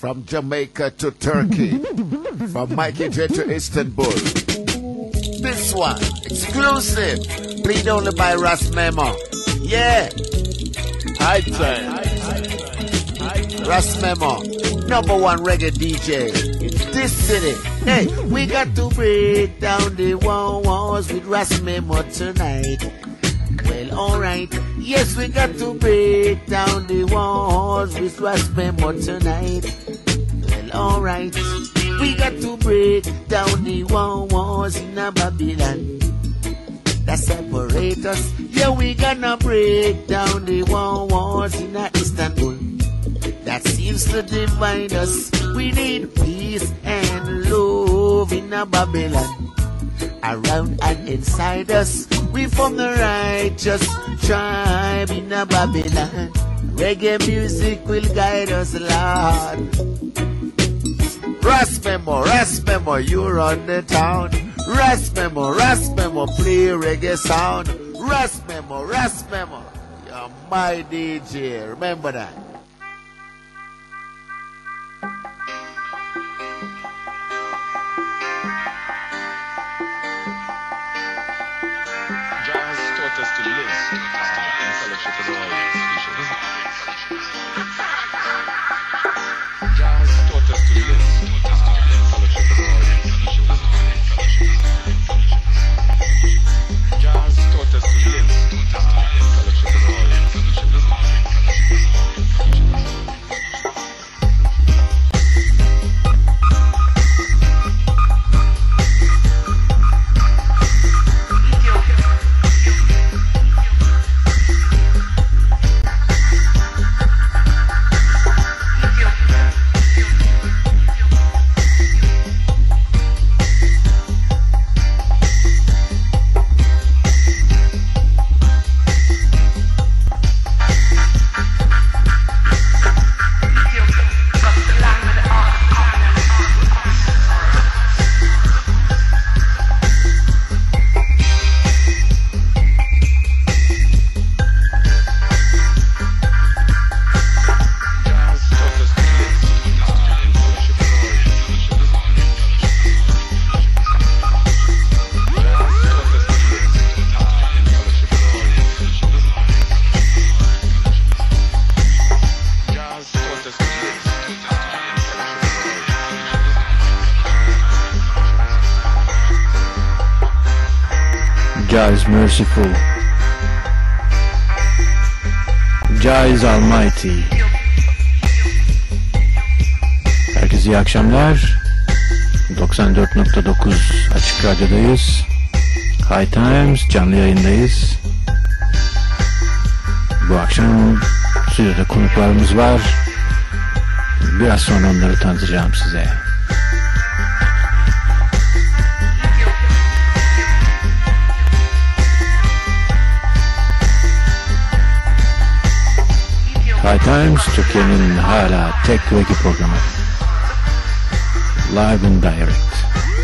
From Jamaica to Turkey, from Mikey J to Istanbul. This one, exclusive, played only by Ras Memo. Yeah. High time. Ras Memo, #1 reggae DJ. It's this city. Hey, we got to break down the walls with Ras Memo tonight. Well, alright. Yes, we got to break down the walls with Ras Memo tonight. Well, alright. We got to break down the walls in Babylon that separate us. Yeah, we gonna break down the walls in Istanbul that seems to divide us. We need peace and love in Babylon, around and inside us. We from the righteous tribe in Babylon. Reggae music will guide us, Lord. Ras Memo, you run the town. Ras Memo, play reggae sound. Ras Memo, you're my DJ. Remember that. Jazz taught us to live in fellowship with all. Jazz taught us to live in fellowship with all. Jazz taught us to live in fellowship with all. Jah is merciful. Jah is almighty. Herkese iyi akşamlar. 94.9 Açık Radyo'dayız. High Times canlı yayındayız. Bu akşam stüdyoda konuklarımız var. Biraz sonra onları tanıtacağım size. High Times, Türkiye'nin hala tek reggae programı. Live and direct.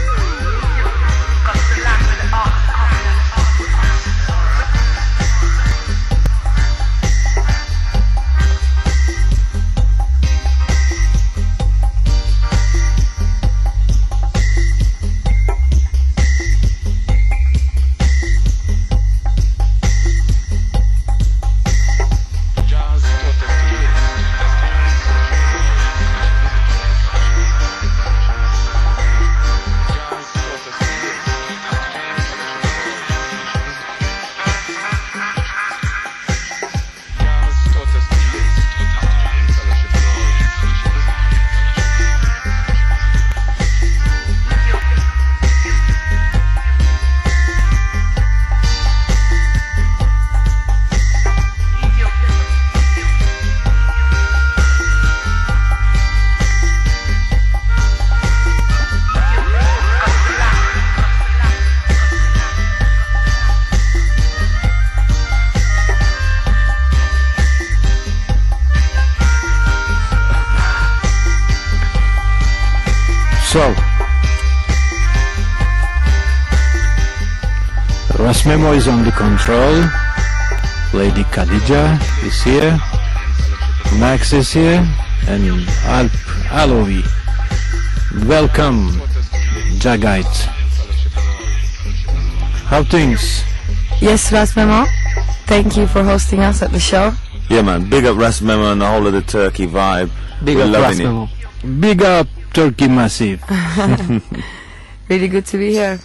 So, Ras Memo is on the control, Lady Khadija is here, Max is here, and Alp Alovi. Welcome, Jagite. How things? Yes, Ras Memo. Thank you for hosting us at the show. Yeah, man. Big up Ras Memo and the whole of the Turkey vibe. Big We're up loving Ras Memo. Big up Turkey Massive. Really good to be here.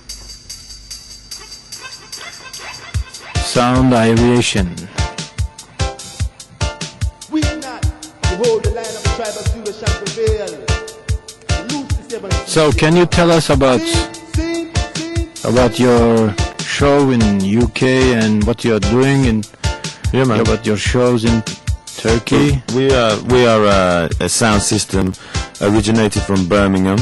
Sound Aviation. We not to hold the line of the tribe of Judah shall prevail. Loose the 7. So, can you tell us about your show in UK and what you're doing and Yeah, man. about your shows in Turkey? We are a sound system originated from Birmingham,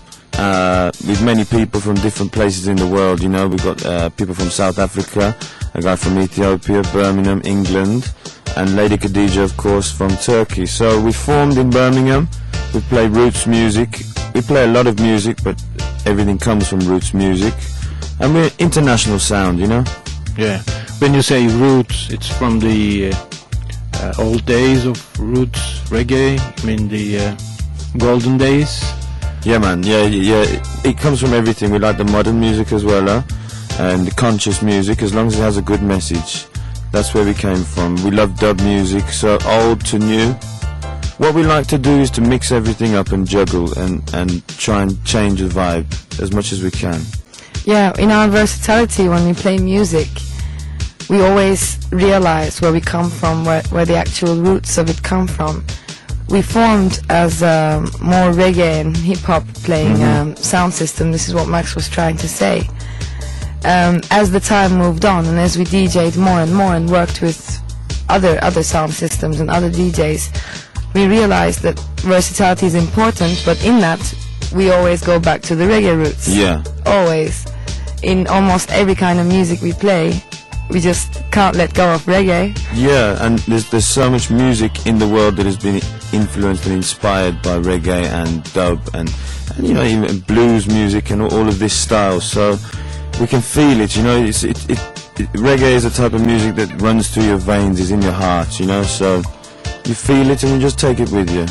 with many people from different places in the world. You know, we've got people from South Africa, a guy from Ethiopia, Birmingham, England, and Lady Khadija, of course, from Turkey. So we formed in Birmingham. We play roots music. We play a lot of music, but everything comes from roots music. And we're international sound, you know. Yeah. When you say roots, it's from the old days of roots reggae. I mean the golden days. Yeah, man. Yeah. It comes from everything. We like the modern music as well, and the conscious music, as long as it has a good message. That's where we came from. We love dub music, so old to new. What we like to do is to mix everything up and juggle and try and change the vibe as much as we can. Yeah, in our versatility when we play music, we always realize where we come from, where the actual roots of it come from. We formed as a more reggae and hip-hop playing sound system. This is what Max was trying to say. As the time moved on and as we DJ'd more and more and worked with other sound systems and other DJs, we realized that versatility is important, but in that we always go back to the reggae roots. Yeah. Always. In almost every kind of music we play, we just can't let go of reggae. Yeah, and there's so much music in the world that has been influenced and inspired by reggae and dub and you know, even blues music and all of this style. So we can feel it, you know. Reggae is a type of music that runs through your veins, is in your heart, you know. So you feel it and you just take it with you.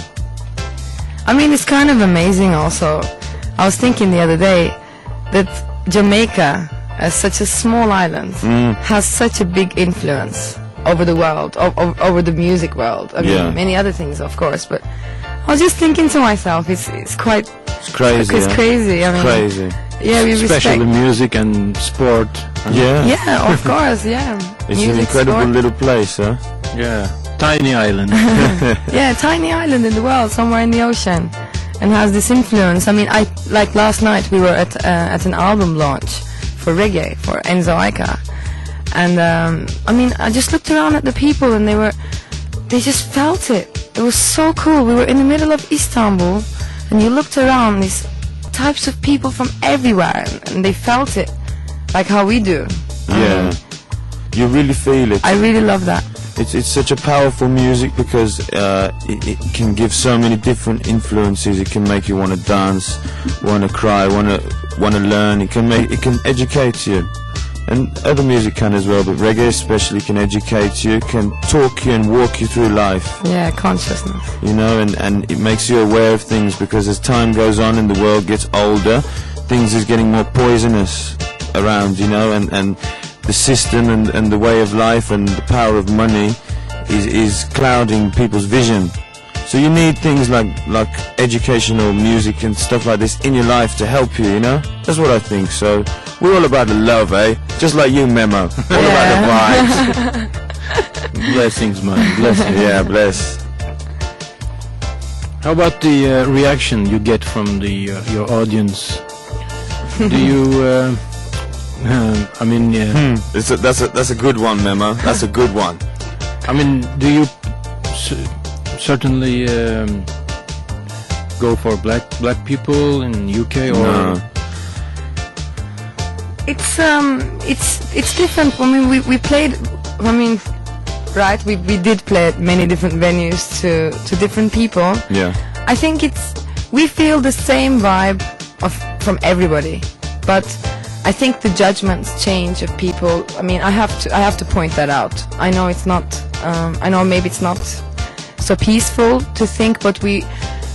I mean, it's kind of amazing also. I was thinking the other day that Jamaica, as such a small island, has such a big influence over the world, over the music world. I mean, many other things, of course, but I was just thinking to myself, it's quite... It's crazy. It's crazy. I mean, crazy. Yeah, we Especially respect... music and sport. Yeah. Yeah, of course, yeah. It's music, an incredible sport. little place, huh? Yeah. Tiny island. Yeah, tiny island in the world, somewhere in the ocean, and has this influence. I mean, like last night we were at an album launch for reggae for Enzo Aika, and I mean, I just looked around at the people and they just felt it. It was so cool. We were in the middle of Istanbul, and you looked around, these types of people from everywhere, and they felt it, like how we do. Yeah. You really feel it. I really love that. It's such a powerful music because it can give so many different influences. It can make you want to dance, want to cry, want to learn. It can educate you, and other music can as well. But reggae especially can educate you, can talk you and walk you through life. Yeah, consciousness. You know, and it makes you aware of things, because as time goes on and the world gets older, things is getting more poisonous around. You know, and the system and the way of life and the power of money is clouding people's vision. So you need things like educational music and stuff like this in your life to help you, you know? That's what I think. So we're all about the love, eh? Just like you, Memo. All about the vibes. Blessings, man. Blessings. Yeah, bless. How about the reaction you get from your audience? Do you... I mean, That's a good one, Memo. That's a good one. I mean, do you certainly go for black people in UK or? No. It's different. I mean, we played. I mean, right? We did play at many different venues to different people. Yeah. I think we feel the same vibe from everybody, but I think the judgments change of people. I mean, I have to point that out. I know it's not. I know maybe it's not so peaceful to think, but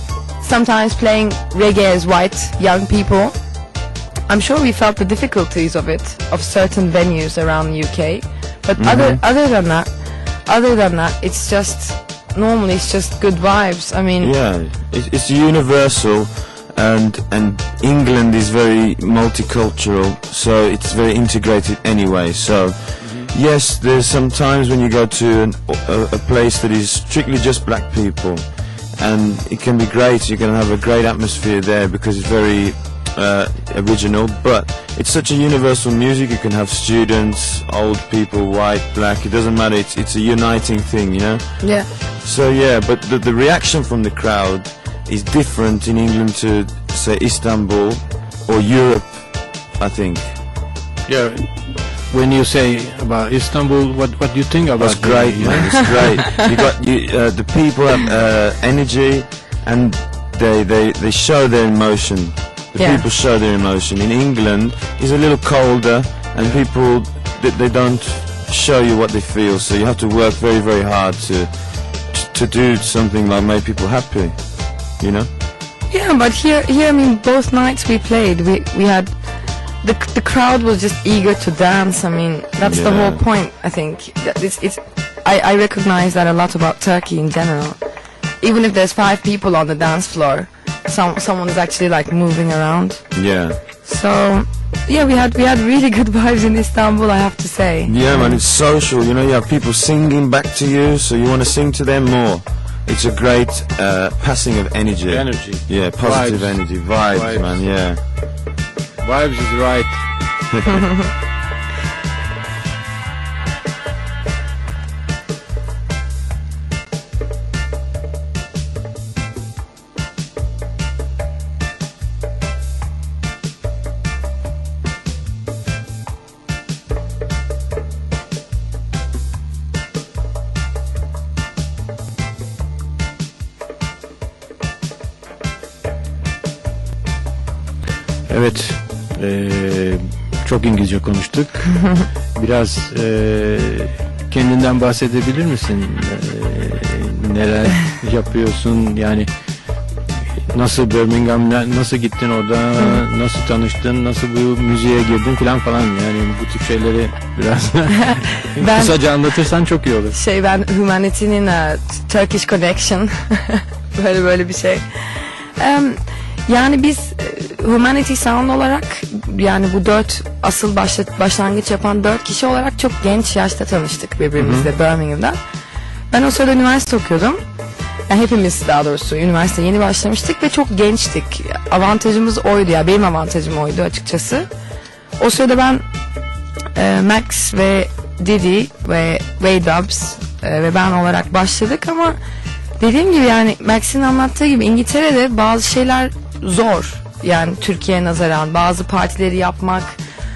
sometimes playing reggae as white young people, I'm sure we felt the difficulties of it, of certain venues around the UK. But other than that, it's just normally it's just good vibes. I mean, Yeah, it's universal, and England is very multicultural, so it's very integrated anyway. So yes, there's some times when you go to a place that is strictly just black people, and it can be great. You can have a great atmosphere there because it's very original, but it's such a universal music. You can have students, old people, white, black, it doesn't matter. It's a uniting thing, you know. yeah. So yeah, but the reaction from the crowd is different in England to, say, Istanbul or Europe, I think. Yeah. When you say about Istanbul, what do you think about It's great, the, man. It's great. The people have energy, and they show their emotion. The Yeah. people show their emotion. In England, it's a little colder, and people they don't show you what they feel. So you have to work very, very hard to do something like make people happy. You know? Yeah, but here, I mean, both nights we played, we had the crowd was just eager to dance. I mean, that's the Yeah. whole point. I think that I recognize that a lot about Turkey in general. Even if there's 5 people on the dance floor, someone is actually like moving around. Yeah. So yeah, we had really good vibes in Istanbul, I have to say. Yeah, man, it's social. You know, you have people singing back to you, so you want to sing to them more. It's a great passing of energy. Energy. Yeah, positive Vibes. energy. Vibes, man, yeah. Vibes is right. Evet, çok İngilizce konuştuk. Biraz kendinden bahsedebilir misin? Neler yapıyorsun? Yani nasıl Birmingham'da, nasıl gittin orada, nasıl tanıştın, nasıl bu müziğe girdin falan yani bu tip şeyleri biraz kısaca anlatırsan çok iyi olur. Ben Humanity'nin Turkish Connection böyle bir şey. Yani biz Humanity Sound olarak, yani bu 4 asıl başlangıç yapan 4 kişi olarak çok genç yaşta tanıştık birbirimizle Birmingham'da. Ben o sırada üniversite okuyordum. Yani hepimiz daha doğrusu üniversite yeni başlamıştık ve çok gençtik. Avantajımız oydu ya, benim avantajım oydu açıkçası. O sırada ben Max ve Didi ve Way-Dubs ve ben olarak başladık ama dediğim gibi yani Max'in anlattığı gibi İngiltere'de bazı şeyler zor. Yani Türkiye'ye nazaran bazı partileri yapmak,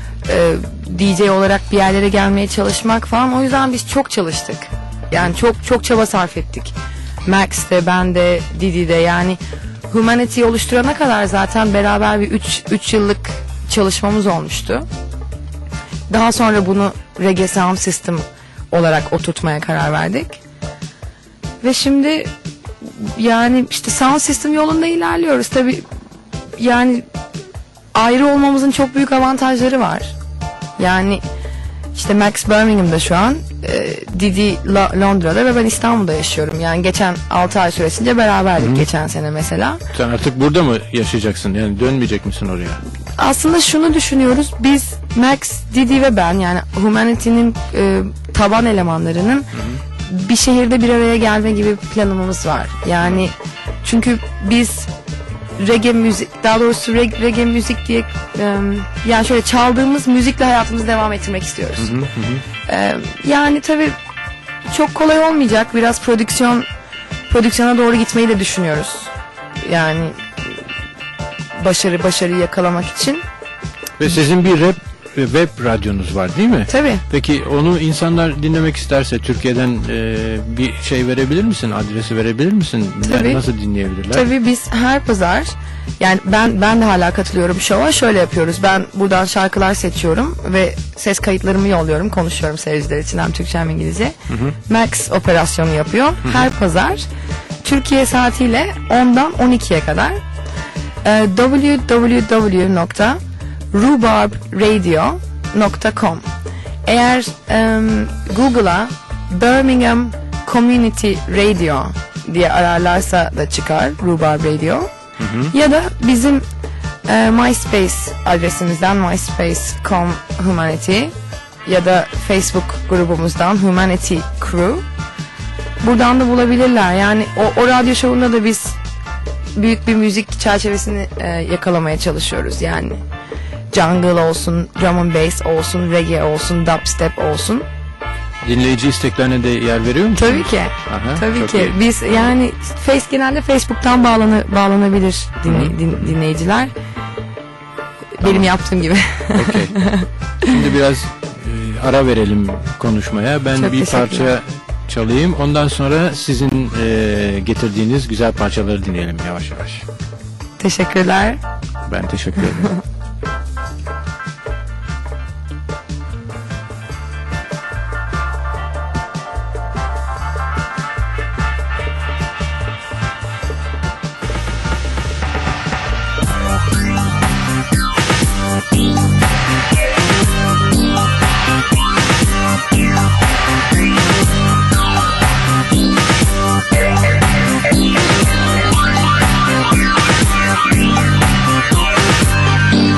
DJ olarak bir yerlere gelmeye çalışmak falan. O yüzden biz çok çalıştık. Yani çok çaba sarf ettik. Max de, ben de, Didi de, yani Humanity oluşturana kadar zaten beraber bir 3 yıllık çalışmamız olmuştu. Daha sonra bunu Reggae Sound System olarak oturtmaya karar verdik. Ve şimdi yani işte Sound System yolunda ilerliyoruz. Tabii yani ayrı olmamızın çok büyük avantajları var. Yani işte Max Birmingham'da şu an, Didi Londra'da ve ben İstanbul'da yaşıyorum. Yani geçen 6 ay süresince beraberdik geçen sene mesela. Sen artık burada mı yaşayacaksın? Yani dönmeyecek misin oraya? Aslında şunu düşünüyoruz. Biz Max, Didi ve ben, yani Humanity'nin taban elemanlarının bir şehirde bir araya gelme gibi bir planımız var. Yani çünkü biz reggae müzik, daha doğrusu reggae müzik diye yani şöyle çaldığımız müzikle hayatımızı devam ettirmek istiyoruz. Yani tabii çok kolay olmayacak. Biraz prodüksiyona doğru gitmeyi de düşünüyoruz. Yani başarıyı yakalamak için. Ve sizin bir web radyonuz var değil mi? Tabii. Peki onu insanlar dinlemek isterse Türkiye'den bir şey verebilir misin? Adresi verebilir misin? Yani Tabii. nasıl dinleyebilirler? Tabii biz her pazar, yani ben de hala katılıyorum şova. Şöyle yapıyoruz. Ben buradan şarkılar seçiyorum ve ses kayıtlarımı yolluyorum. Konuşuyorum seyirciler için hem Türkçe hem İngilizce. Max operasyonu yapıyor. Her pazar Türkiye saatiyle 10'dan 12'ye kadar www.rhubarbradio.com. Eğer Google'a Birmingham Community Radio diye ararlarsa da çıkar Rhubarb Radio. Ya da bizim MySpace adresimizden myspace.com Humanity ya da Facebook grubumuzdan Humanity Crew. Buradan da bulabilirler. Yani o radyo şovunda da biz büyük bir müzik çerçevesini yakalamaya çalışıyoruz. Yani jungle olsun, drum and bass olsun, reggae olsun, dubstep olsun. Dinleyici isteklerine de yer veriyor musunuz? Tabii ki. Aha, Tabii ki. iyi. Biz yani genelde Facebook'tan bağlanabilir dinleyiciler. Benim yaptığım gibi. Okey. Şimdi biraz ara verelim konuşmaya. Ben Çok bir teşekkürler. parça çalayım. Ondan sonra sizin getirdiğiniz güzel parçaları dinleyelim yavaş yavaş. Teşekkürler. Ben teşekkür ederim. We'll be right back.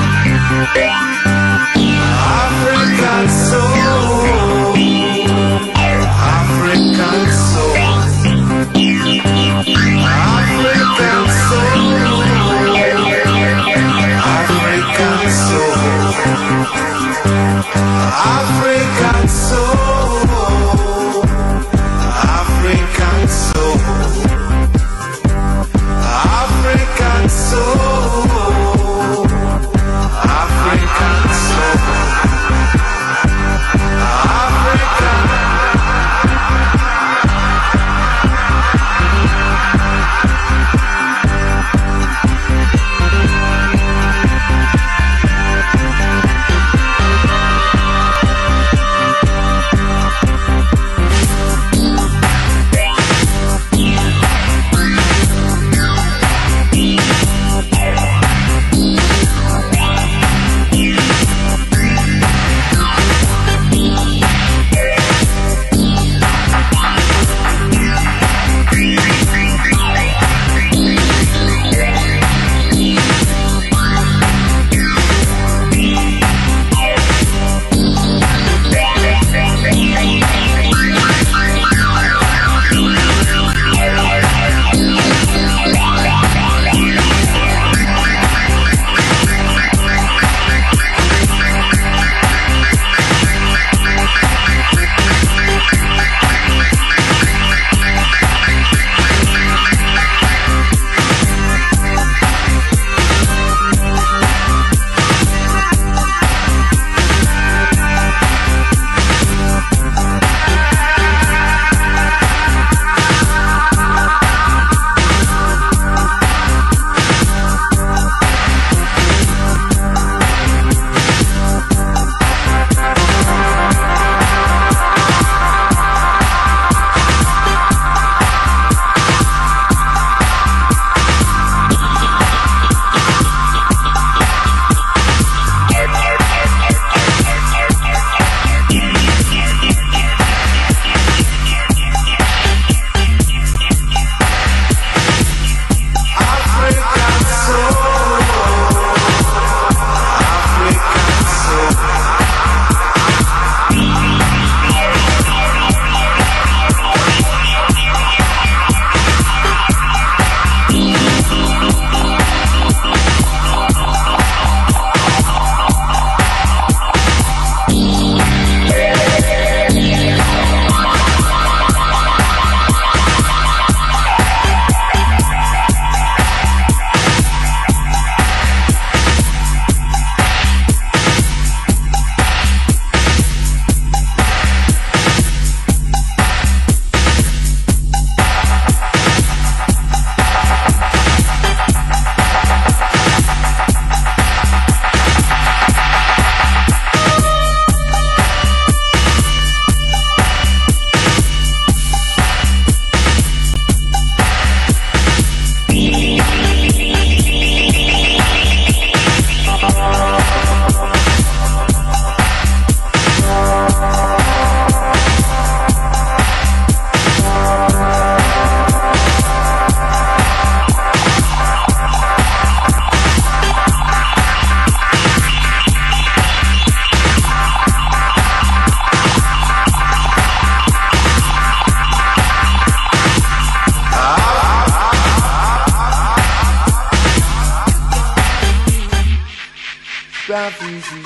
prophecy.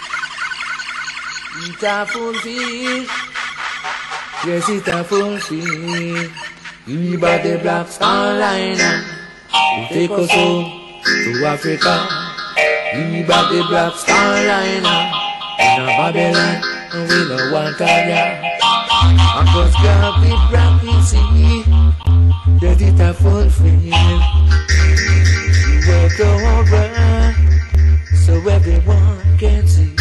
It a fulfill. Yes, it a fulfill. We bought the Black Star Liner to take us home to Africa. We bought the Black Star Liner in a Babylon, and we don't want to ya. Cause God with prophecy that it a fulfill. We work over so everyone can see.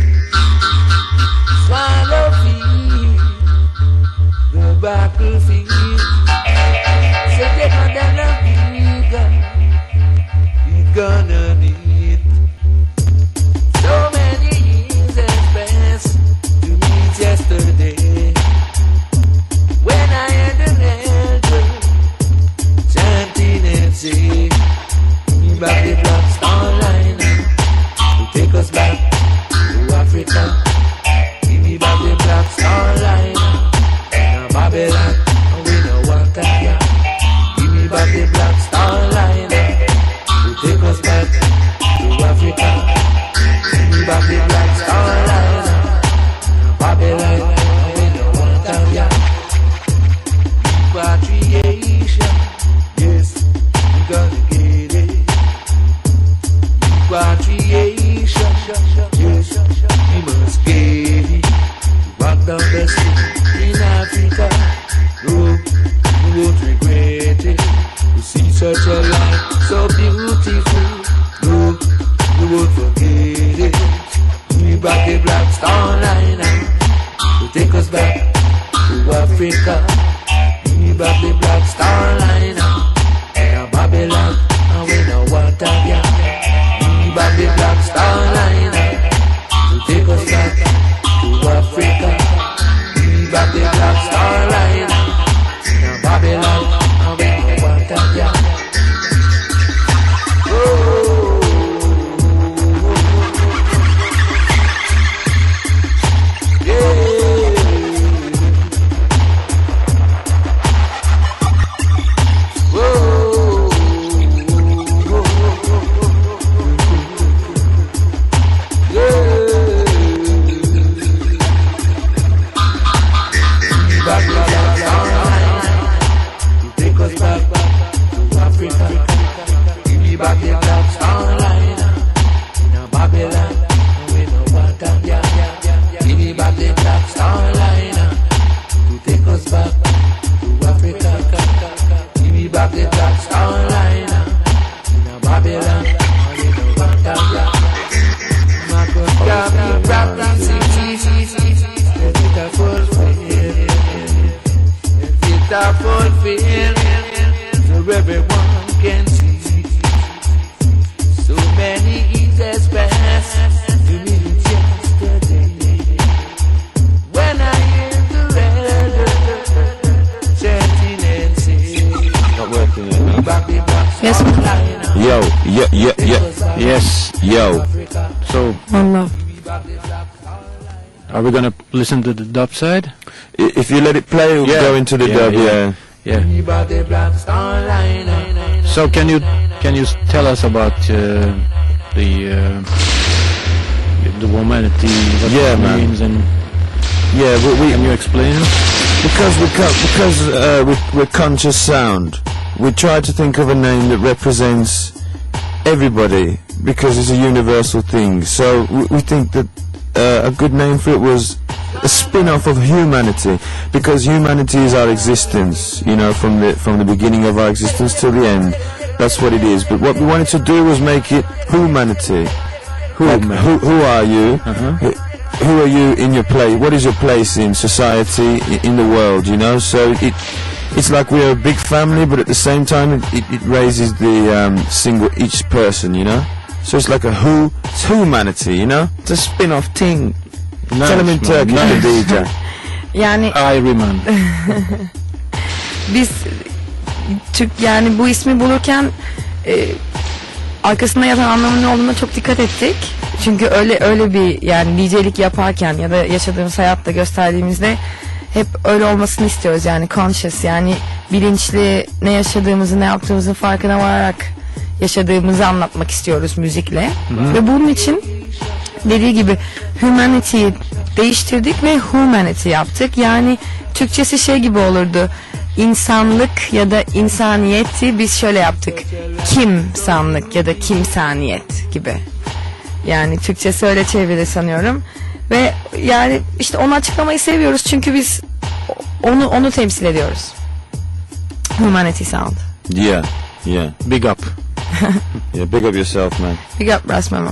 Swallow feed the battlefield. So they gonna we gonna need so many years and past to meet yesterday. When I had an elder chanting and saying, we back the Black Star Liner to take us back to Africa. Give me back the Black Star Liner in Babylon, and we know what I got. Give me back the Black Star Liner to take us back to Africa. Give me back the Black Star Liner in Babylon, and we know what I got. Repatriation, yes, we gonna get it. Repatriation, yes, we must get it. Walk down the street in Africa, no, we won't regret it. To see such a life so beautiful, no, we won't forget it. We back the Black Star Liner to take us back to Africa. We back the Black Star Liner in Babylon, and we know what I got. We back the Black Star Liner to take us back to Africa. We back the Black Star Liner in Babylon, and we know what I got. Oh, yeah. So everyone can see. So many years passed to me yesterday. When I hear the elder chanting and singing. Not working yet, no? Yes. Yes. Yo. So, One love. are we gonna listen to the dub side? If you let it play, we'll go into the dub, yeah. So can you tell us about the womanity, what it means, and can you explain it? Because we're conscious sound, we try to think of a name that represents everybody, because it's a universal thing. So we think that a good name for it was a spin-off of humanity, because humanity is our existence, you know, from the beginning of our existence till the end. That's what it is. But what we wanted to do was make it humanity. Who are you? Who are you in your place? What is your place in society, in the world? You know, so it's like we're a big family, but at the same time it raises the each person. You know, so it's like it's humanity. You know, it's a spin-off thing. Nice, Tell him in Turkish, nice. DJ. Yani Iron. biz yani bu ismi bulurken arkasında yatan anlamın ne olduğuna çok dikkat ettik. Çünkü öyle bir yani DJ'lik yaparken ya da yaşadığımız hayatta gösterdiğimizde hep öyle olmasını istiyoruz, yani conscious, yani bilinçli, ne yaşadığımızı, ne yaptığımızın farkına vararak yaşadığımızı anlatmak istiyoruz müzikle. Ve bunun için dediği gibi humanity'yi değiştirdik ve humanity yaptık. Yani Türkçesi şey gibi olurdu. İnsanlık ya da insaniyeti biz şöyle yaptık. Kimsanlık ya da kimsaniyet gibi. Yani Türkçesi öyle çevirdi sanıyorum. Ve yani işte onu açıklamayı seviyoruz çünkü biz onu temsil ediyoruz. Humanity sound. Yeah, yeah. Big up. Yeah, big up yourself, man. Big up Ras Memo.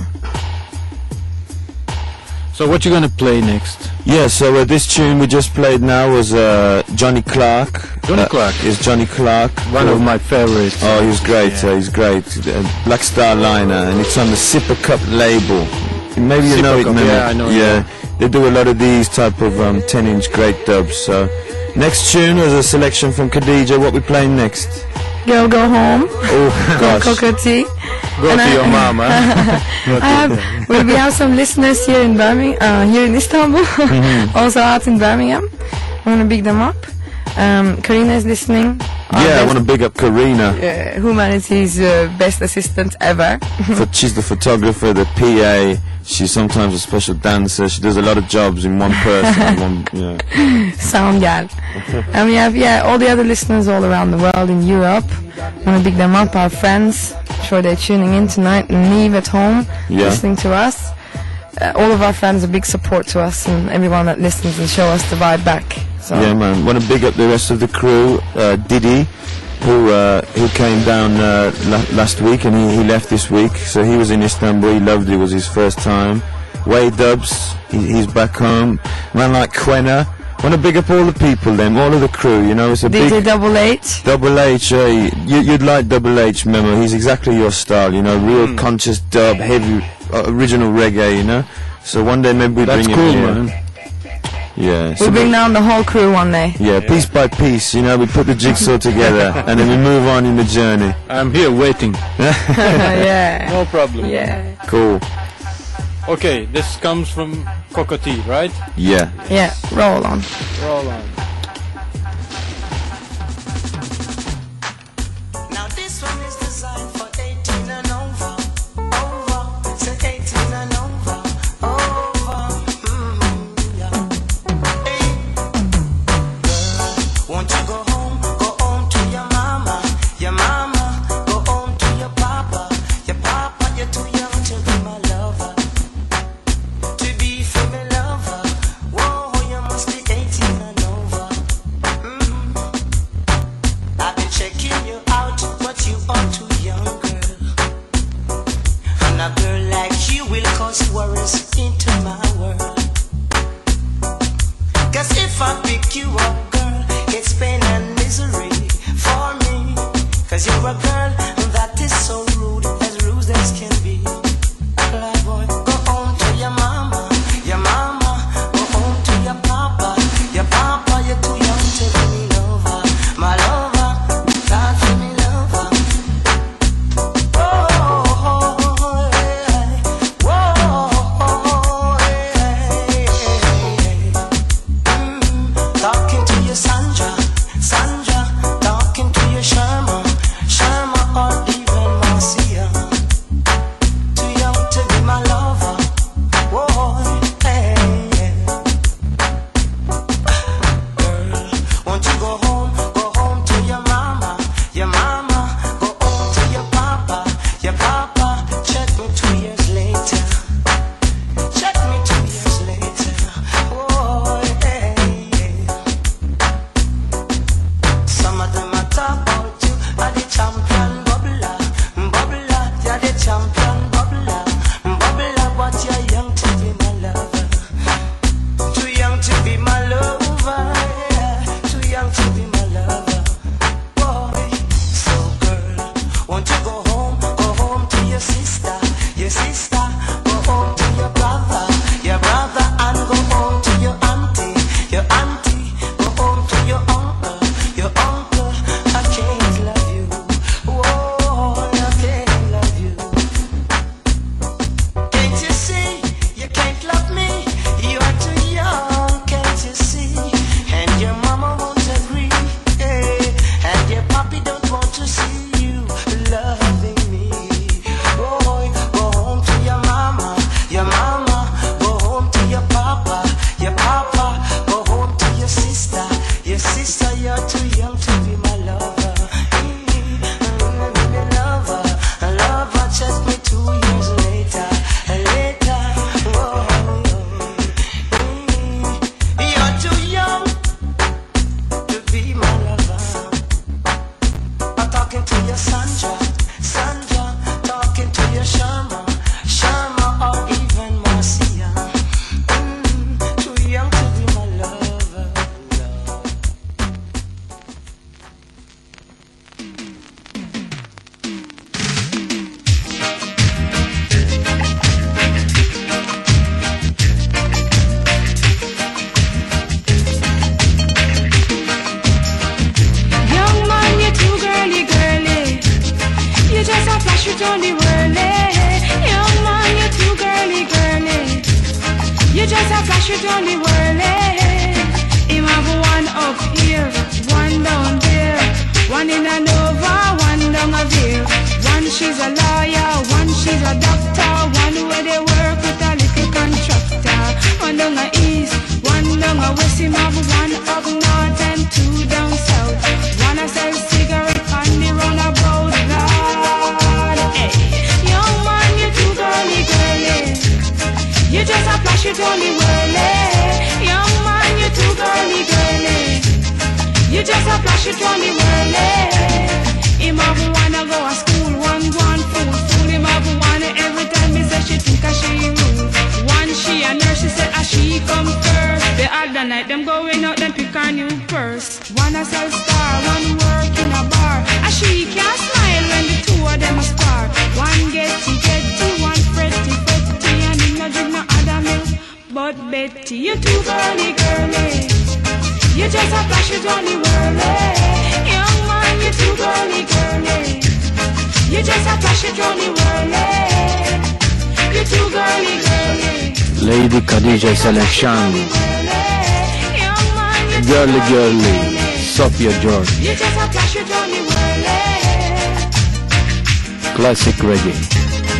So what you gonna play next? Yeah, so this tune we just played now was Johnny Clark. Johnny Clark is Johnny Clark. One of my favorites. Oh, he's great. Yeah. He's great. Black Star Liner, and it's on the Sipper Cup label. Maybe you know Sipper it, Cup, Memo. yeah, I know it. Yeah, they do a lot of these type of 10-inch great dubs. So next tune is a selection from Khadija. What we playing next? Girl, go home. Oh gosh. Cocoa-Tea. Go And to your mama. We have some listeners here in Birmingham, here in Istanbul, also out in Birmingham. I want to big them up. Karina is listening. Yeah, I want to big up Karina. Humanity's best assistant ever. She's the photographer, the PA. She's sometimes a special dancer. She does a lot of jobs in one person. Sound gal. And we have all the other listeners all around the world in Europe. I want to big them up, our friends. I'm sure they're tuning in tonight. Neve at home, listening to us. All of our friends are big support to us, and everyone that listens and show us the vibe back. So. Yeah, man. Want to big up the rest of the crew. Diddy, who came down last week, and he left this week. So he was in Istanbul. He loved it. It was his first time. Way Dubs, he's back home. Man like Quena. Want to big up all the people, then, all of the crew. You know, it's a DJ big Double H. Double H. You'd like Double H, Memo. He's exactly your style. You know, real conscious dub, heavy, original reggae. You know. So one day maybe we That's bring cool, him here. man. Yeah. We'll bring down the whole crew one day. Yeah, piece by piece, you know, we put the jigsaw together and then we move on in the journey. I'm here waiting. Yeah. No problem. Yeah. Cool. Okay, this comes from Cocoa-Tea, right? Yeah. Yeah. Roll on. Roll on. Now this one is designed for 18 and over. Over. Say 18 and over. Over. Yeah. Hey. Girl, won't you go home to your mama. Your mama, go home to your papa. Your papa, you're too young to be my lover. To be for me lover. Whoa, you must be 18 and over. I've been checking you out, but you are too young, girl. And a girl like you will cause worries into my world. Cause if I pick you up, girl, it's pain and misery for me. Cause you're a girl that is so rude as can be. Like boy, go home to your mama. Your mama, go home to your papa. Your papa, you're too young to be me lover. My lover, God for me lover. Whoa, hey, whoa, hey. Talking to your Sandra, talking to your Sharma, or even Marcia. Too young to be my lover. Whoa, hey. Girl, won't you go home to your mama. Your mama, go home to your papa. Your papa, check me 2 years later. Check me 2 years later. Whoa, hey. Some of them are talk about you are the champion bubbler. Bubbler, you're the champion bubbler. Bubbler, but you're young to be my lover. Too young to be my lover. Yeah. Too young to be my lover. Boy, so girl, won't you go home to your sister. Your sister, go home to your brother. Your brother, and go home to your auntie. Your auntie, go home to your uncle. Your uncle, I can't love you. Whoa, I can't love you. on the world, young man, you're too girly, girly. You just a flash it on the world, him have one up here, one down there, one in a Nova, one down a there. One she's a lawyer, one she's a doctor, one where they work with a little contractor. One down a east, one down a west, him have one up north and two down south. One a sell cigarette on the roundabout, Lord. Hey, young man, you too girly, girly. You just a flash it on the world, young man, you too girly, girly. You just a flash it on the world, him have wanna go to school, one fool, him have wanna every time he say she think she rude. One she a nurse, she say she come first. The other night them going out, them pick her new purse. One a sell star, one work in a bar. She can't smile when the two of them a spar. One getty, one fretty, and him no drink no other milk but Betty. You too girly, girly. You just a flash it on the world, young man, you too girly, girly. You just a flash it on the world, you too girly, girly. Lady Khadija selection. Girly, girly. Sophia George. You just a flash it on the world. Classic reggae.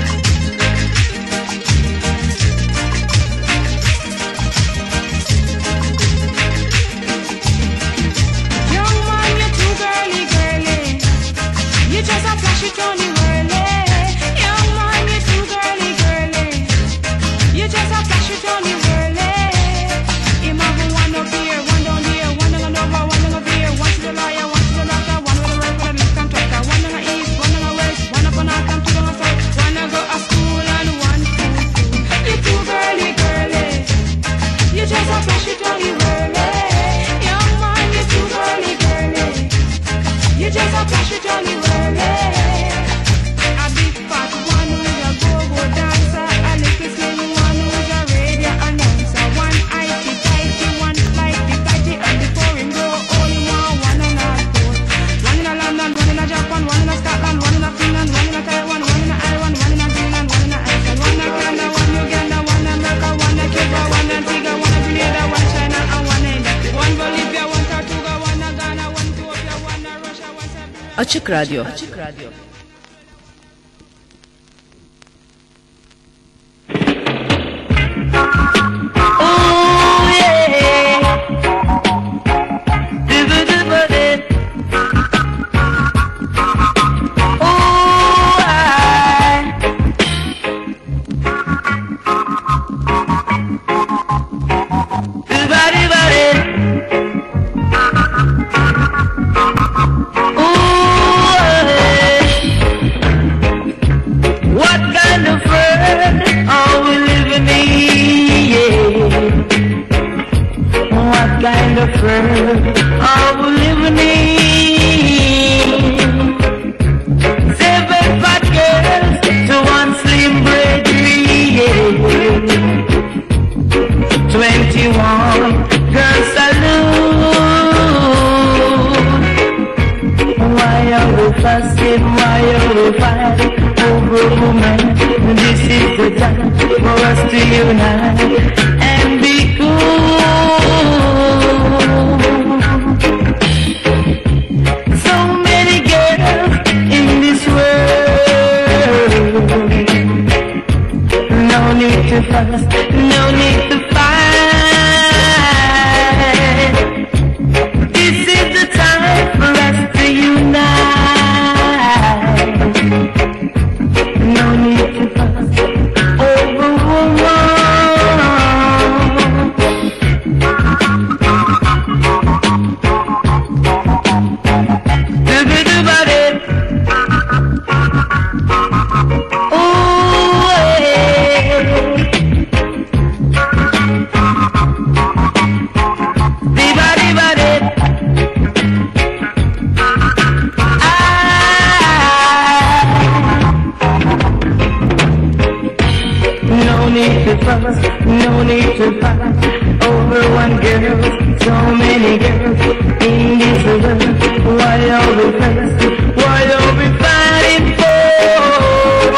You just a flash it on the world, young man, you too girly, girly. You just a flash it on the world, him have one up here, one down here, one down over, one down up here, one to the lawyer, one to the doctor, one with the right, one with the left contractor, one down the east, one down the west, one up on north and two down the south, one a go to school and one fool. You too girly, girly. You just a flash it on the world, young man, you too girly, girly. You just a flash it on the world. A big fat one who's a go-go dancer, a little slim one who's a radio announcer, one IT-tighty, one flighty-tighty, and before him grow old, one and a four. One in a London, one in a Japan, one in a Scotland, one in a Finland, one in a Taiwan, one in a Ireland, one in a Greenland, one in a Iceland, one in Canada, one in Uganda, one in America, one in Cuba, one in Antigua, one in Grenada, one in China, and one in India, one Bolivia, one Tortuga, one in Ghana, one Ethiopia, one in Russia, one Siberia. Açık Radyo. Kind of friend are we living in? 7 fat girls to one slim baby, 21 girls salute. Why are we fussing? Why are we fighting over a woman? This is the time for us to unite and be cool. So many girls in this world. No need to fuss, no need to fight. This is the time for us to unite. No need to fuss over woman. No need to fight over one girl. So many girls in this world. Why are we fighting? Why are we fighting for?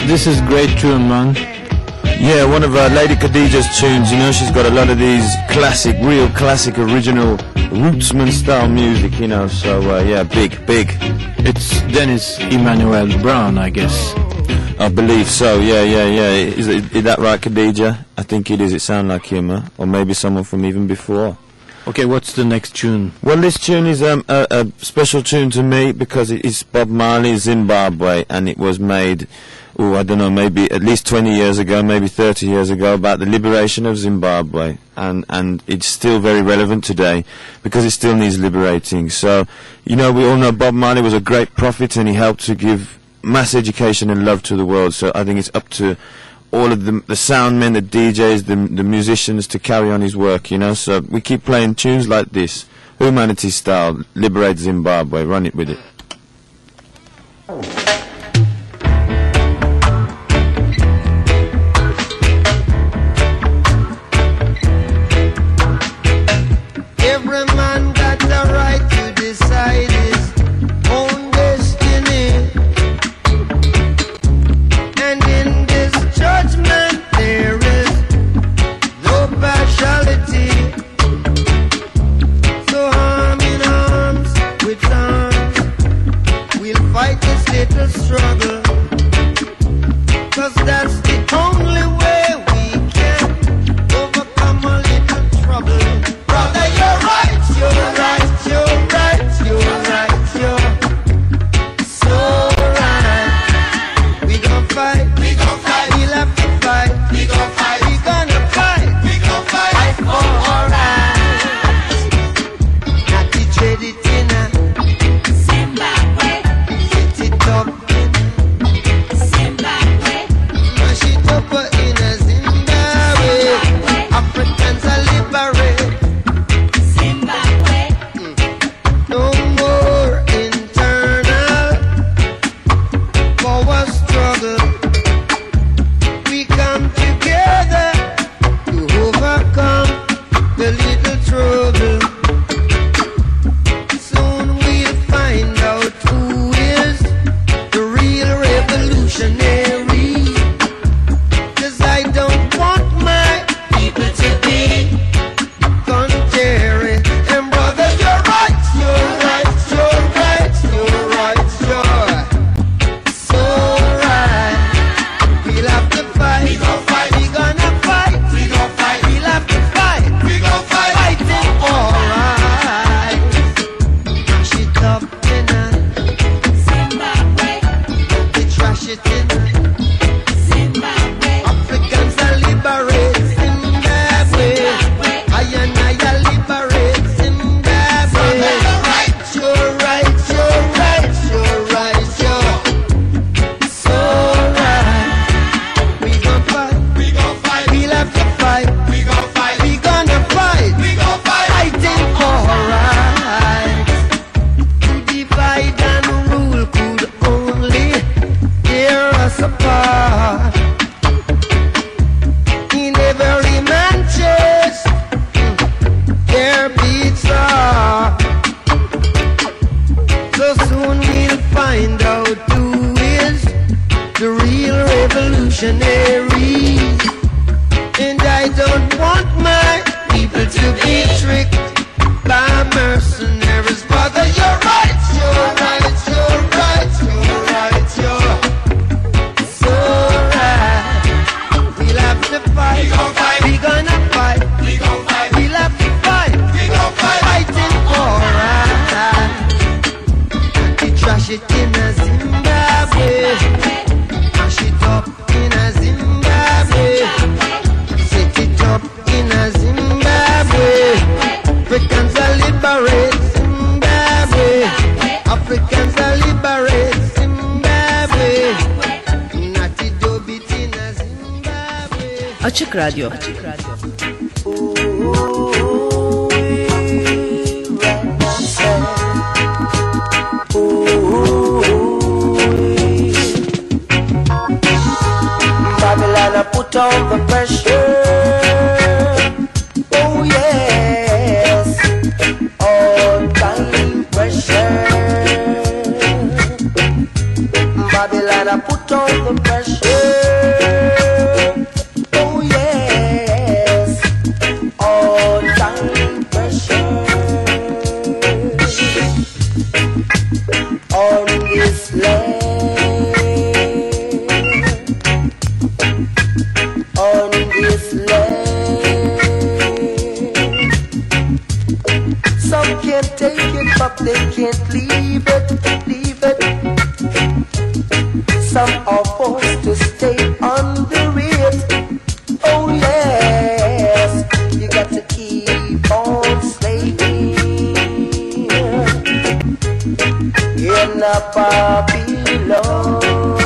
This is great tune, man. Yeah, one of Lady Khadijah's tunes, you know, she's got a lot of these classic, real classic, original rootsman style music, you know, so yeah, big. It's Dennis Emmanuel Brown, I guess. I believe so, yeah. Is that right, Khadijah? I think it is, it sounds like him, huh? Or maybe someone from even before. Okay, what's the next tune? Well, this tune is a special tune to me because it is Bob Marley, Zimbabwe, and it was made, I don't know, maybe at least 20 years ago, maybe 30 years ago, about the liberation of Zimbabwe, and it's still very relevant today because it still needs liberating. So, you know, we all know Bob Marley was a great prophet and he helped to give mass education and love to the world. So I think it's up to all of the sound men, the DJs, the musicians to carry on his work, you know. So we keep playing tunes like this, Humanity style, Liberate Zimbabwe, run it with it. Every man got the right to decide his own destiny. And in this judgment there is no partiality. So arm in arms with arms, we'll fight this little struggle. 'Cause that's the only way we can overcome a little trouble. Brother, you're right, you're right, you're right, you're right, you're so right. We gon' fight, we'll have to fight, we gonna fight, fight for our rights. Not to trade it in a Zimbabwe, set it up in Zimbabwe, mash it up in a Zimbabwe. Africans are liberate. No more internal power struggle. We come together to overcome the little trouble. Soon we'll find out who is the real revolutionary. 'Cause I don't want my people to be contrary. And brother, you're right, you're right, you're right, you're right, you're so right. We'll have to fight, we gonna fight, we'll have to fight, fighting all right. Mash it up in a Zimbabwe, they trash it in a Zimbabwe. Africans are liberate Zimbabwe. I and I are liberate Zimbabwe. You're right, you're right, you're right, you're right, you're so right. We gon' fight, we'll have to fight, we gonna fight, fighting for right. To divide and rule could only tear us apart. In every man chest their beats are. So soon we'll find out who is the real revolutionary. And I don't want my people to be tricked by mercenaries. Brother, you're right, you're right, you're right, you're right, you're so right. We'll have to fight, we gonna fight, we'll have to fight, fighting all right. We trash it in a Zimbabwe, mash it up in a Zimbabwe, set it up in a Zimbabwe. Africans are liberate Zimbabwe, Africans are liberate Zimbabwe. Natty Dobit in a Zimbabwe. Açık Radyo. Babylon, I put on the pressure. Oh yes, all time pressure. Babylon, I put on the pressure. they can't leave it, leave it. Some are forced to stay under it. Oh yes, you got to keep on slaving in a Babylon.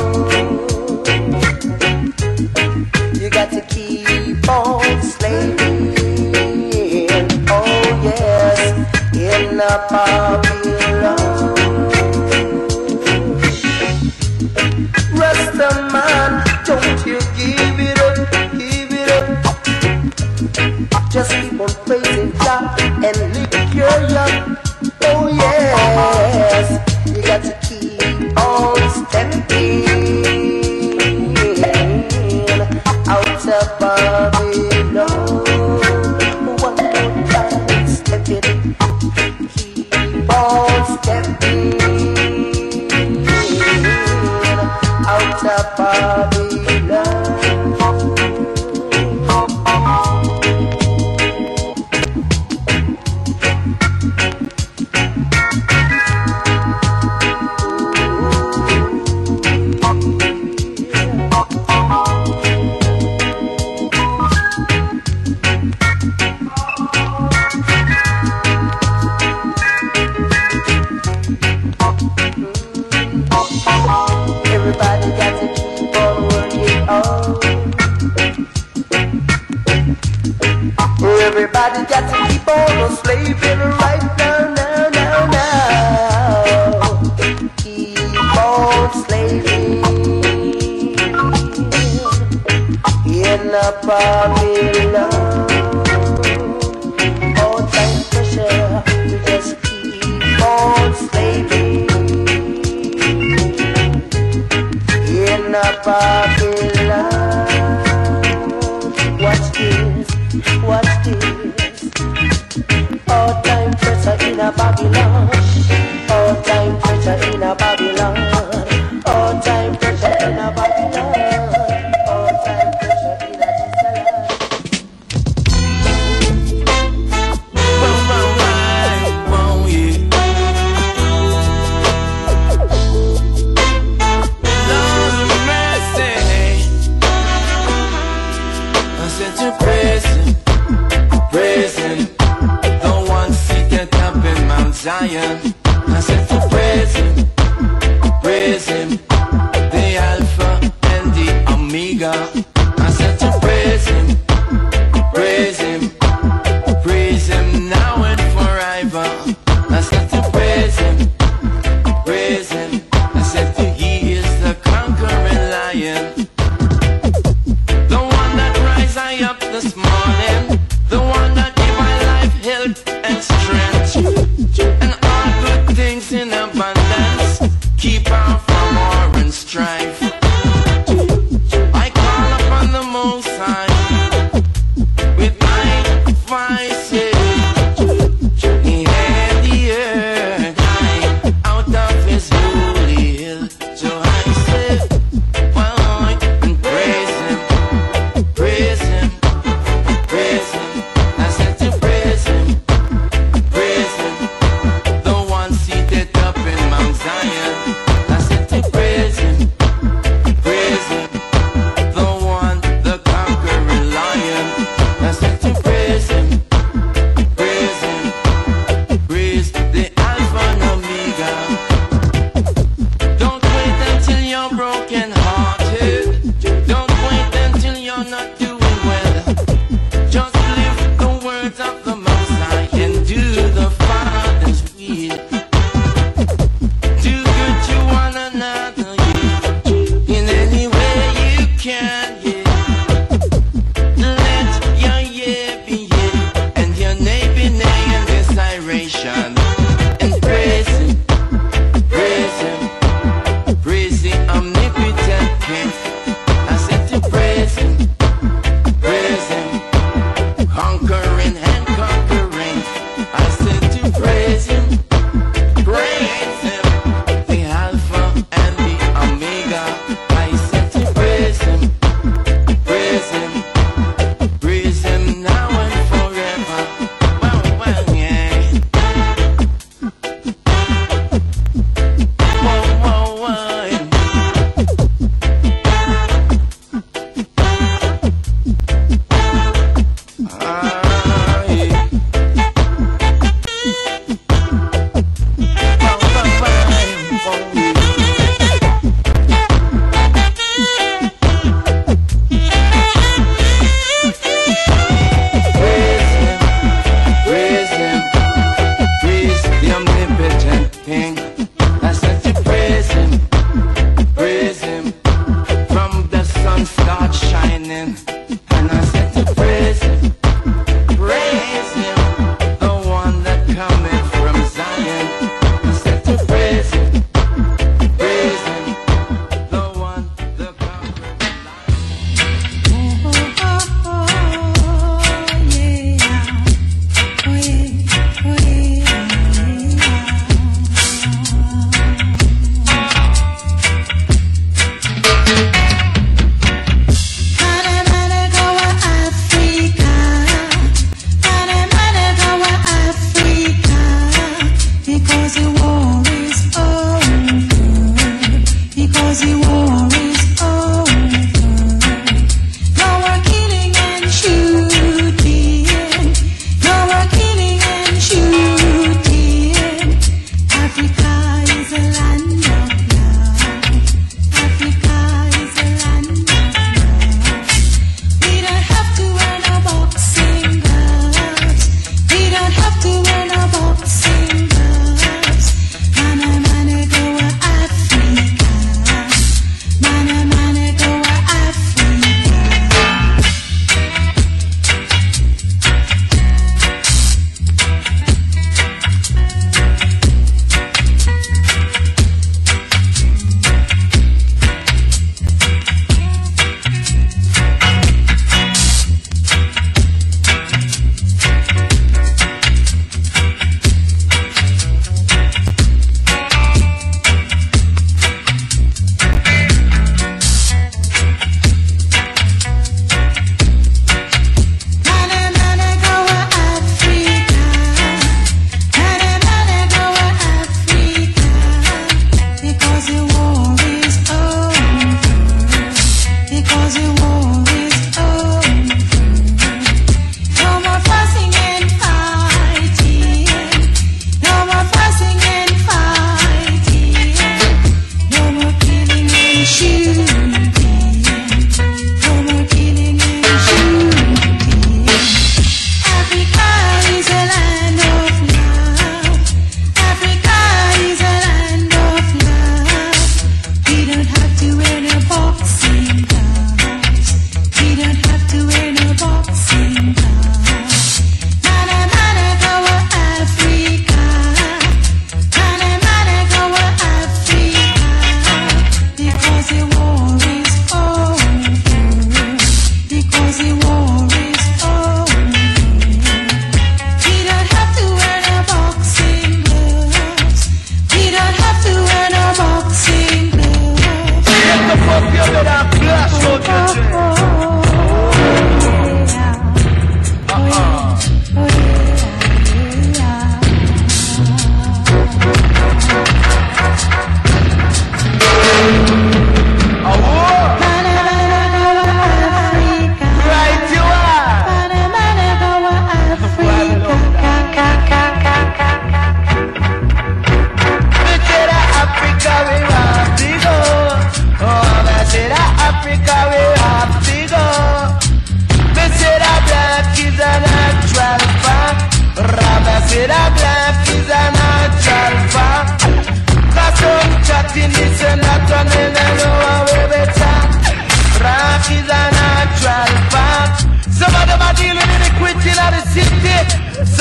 You got to keep on slaving. Oh yes, in a Babylon. Rasta man, don't you give it up, give it up. Just keep on praising God and lick your young. Oh yes, you got to keep on stepping out of Babylon. One more time, step it, keep on stepping out of Babylon. Everybody got to keep on working on. Everybody got to keep on slaving right now, now, now, now. Keep on slaving in a Babylon. All time pressure, we just keep on slaving in a Babylon. Watch this, watch this. All time pressure in a Babylon. All time pressure in a Babylon. All time pressure in a Babylon. All time pressure in a Zion, I said to praise him, the Alpha and the Omega. I said to praise him now and forever. I said to praise him. I said to he is the conquering lion, the one that rise I up this morning, the one that give my life health and strength. And all good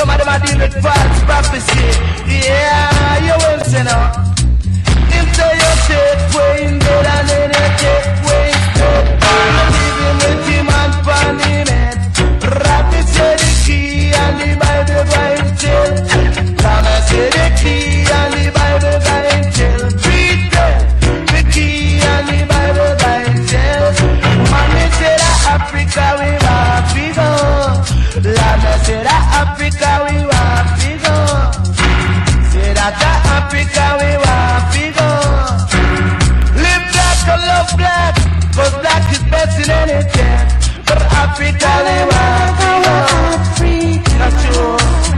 Some of them are dealing with false prophecy. Yeah, you will say no. Him say you take way in bed and then you take way in bed. You living with him and funny man. Rabbi say the key and the Bible going tell. Mama say the key and the Bible going tell. Read them. The key and the Bible going tell. Mommy say that Africa we want to go. Lama say that Africa we want to go. Say that Africa we want to go. Live black or love black, 'cause black is best in anything. But Africa we want to go. That's true.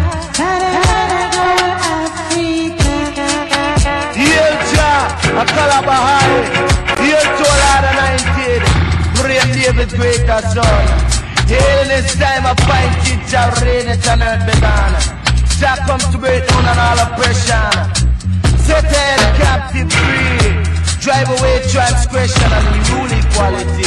Here Jah, a Calabahai. Here to a lot of 19. Brave David greater son. Hail in this time of fight, Jah reign it on earth began. Jah comes to break down on all oppression. Set the captive free. Drive away transgression and rule equality.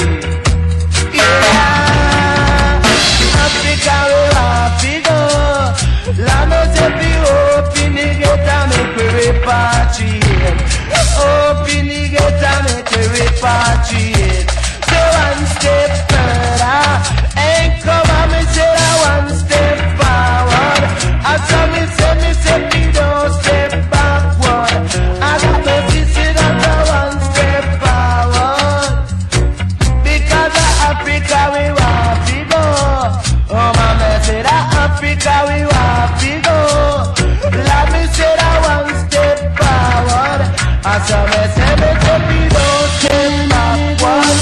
Yeah, Africa we want to go. Land us if we open the gate and make we repatriate. Open the gate and make we repatriate. So one step further, ain't come on me say that one step forward. And so me say we don't step backward. And I me say that one step forward. Because of Africa we want to go. Oh mama say that Africa we want to go. Let me say that one step forward. And so me say we don't step backward.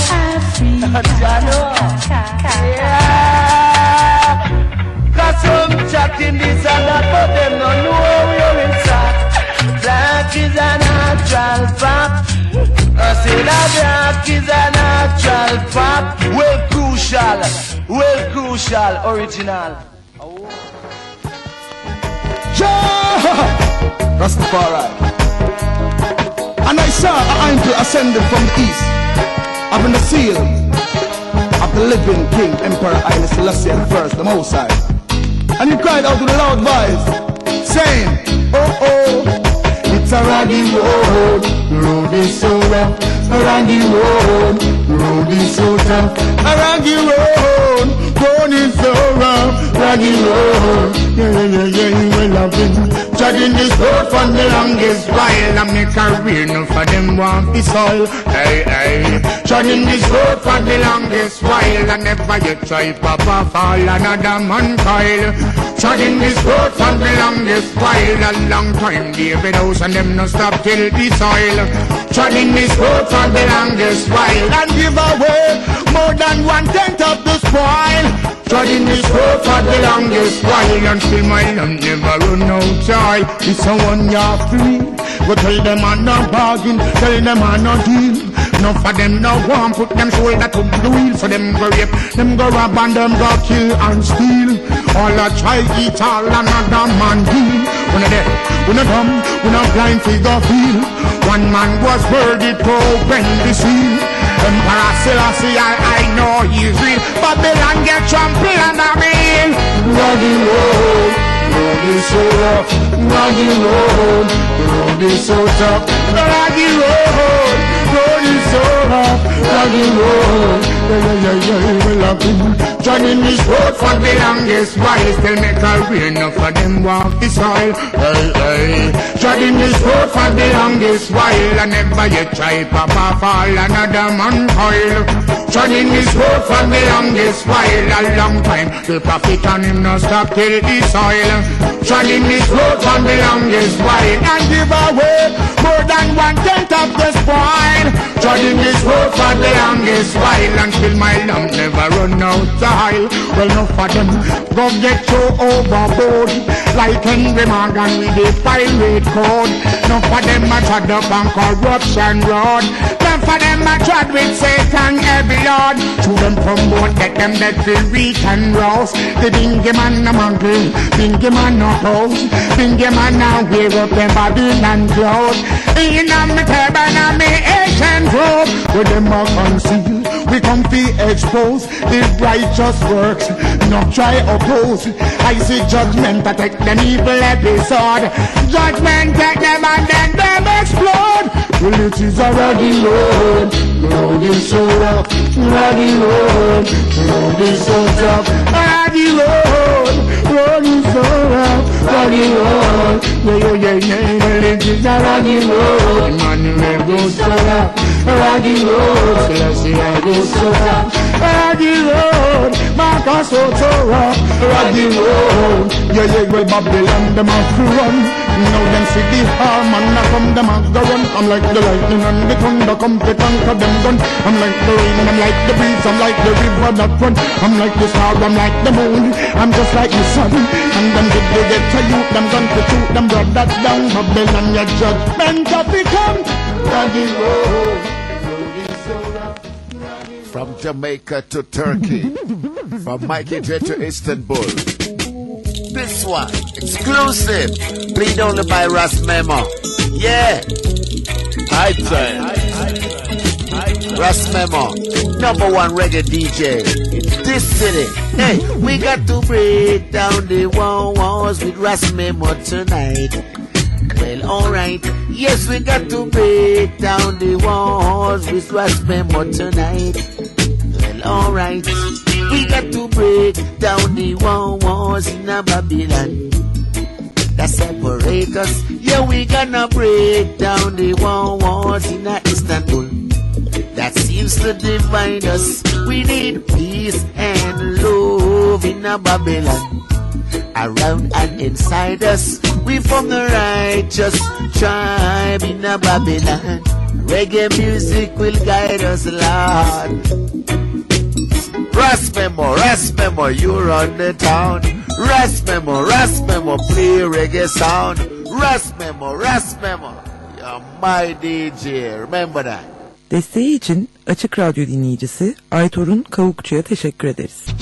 Yeah. Cause some chatting this and that, but them don't know we're inside. Black is a natural fact. I say that black is a natural fact. Well crucial, original. Yeah, Rastafari. And I saw an angel ascended from the east, having the seal of the living King, Emperor Haile Selassie I, the Most High. And he cried out with a loud voice, saying, oh, oh, it's a raggy road, the road is so rough, a raggy road, the road is so tough, a raggy road, road is so rough, raggy road, yeah, you will love it. Treading this road for the longest while, I make a career, no for them want this all, hey. Treading this road for the longest while, I never yet try papa fall another man coil. Treading this road for the longest while, a long time David House and them no stop till the soil. Treading this road for the longest while, and give away more than 1/10 of the spoil. Treading this road for the longest while, until my lamb never run out joy. It's a 1 year free. Go tell them I'm not bargain, tell them I'm not deal. Enough for them now want put them shoulder to the wheel. So them go rape, them go rob and them go kill and steal. All a try eat all another man deal. We no deaf, we no dumb, we no blind figure feel. One man was murdered to open the seal. Emperor Selassie I know he's real. Babylon get trampled under me. Raggy road, road is so rough. Raggy road, road is so tough. Raggy road, road is so rough. Raggy road, yeah, we love him. Joining this road for the longest while, still make a career, enough for them walk the soil. Hey. Joining this road for the longest while, I never yet try papa fall another man coil. Joining this road for the longest while, a long time, the prophet and him no stop till the soil. Joining this road for the longest while, and give away more than 1/10 of the spoil. Joining this road for the longest while, until my lamp never run out the hile. Well, enough for them go get you overboard, like Henry Morgan with the pirate code. Enough for them a trod up on corruption road. Enough for them a trod with Satan every lord. To them promote, get them that feel weak and rouse. The dingy man a mangle, dingy man a pose, dingy man a wear up them Babylon clothes. In a me turban and me Asian robe, where them a conceal, we come fi expose the righteous works, not try oppose. I see judgment attack them evil episode. Judgment take them and then them explode. Well, it is a raggy road, road is so rough, raggy road, road is so tough, raggy road, road is so rough, raggy road. Yeah, yeah, yeah, yeah. Well, it is a raggy road, Emmanuel goes so rough, raggy road. Celestia I go so rough, raggy road. Marcus so rough, raggy road. Yeah, yeah, well, Babylon them have to run. Now them see the harm and now come them have to run. I'm like the lightning and the thunder come to conquer them gun. I'm like the rain, I'm like the breeze, I'm like the river that run. I'm like the star, I'm like the moon, I'm just like the sun. And them did they get to you, them gun to shoot them brought that down. Babylon your judgment of the come, raggy road. From Jamaica to Turkey, from Mikey J to Istanbul. This one, exclusive, played only by Ras Memo. Yeah, high time. Ras Memo, #1 reggae DJ in this city. Hey, we got to break down the walls with Ras Memo tonight. Well, alright, yes, we got to break down the walls with Ras Memo tonight. Well, alright, we got to break down the walls in a Babylon that separate us. Yeah, we gonna break down the walls in a Istanbul that seems to divide us. We need peace and love in a Babylon around and inside us. We from the righteous tribe in a Babylon. Reggae music will guide us, Lord. Ras Memo, you run the town. Ras Memo, play reggae sound. Ras Memo, you're my DJ, remember that. Desteği için Açık Radyo dinleyicisi Aytorun Kavukçu'ya teşekkür ederiz.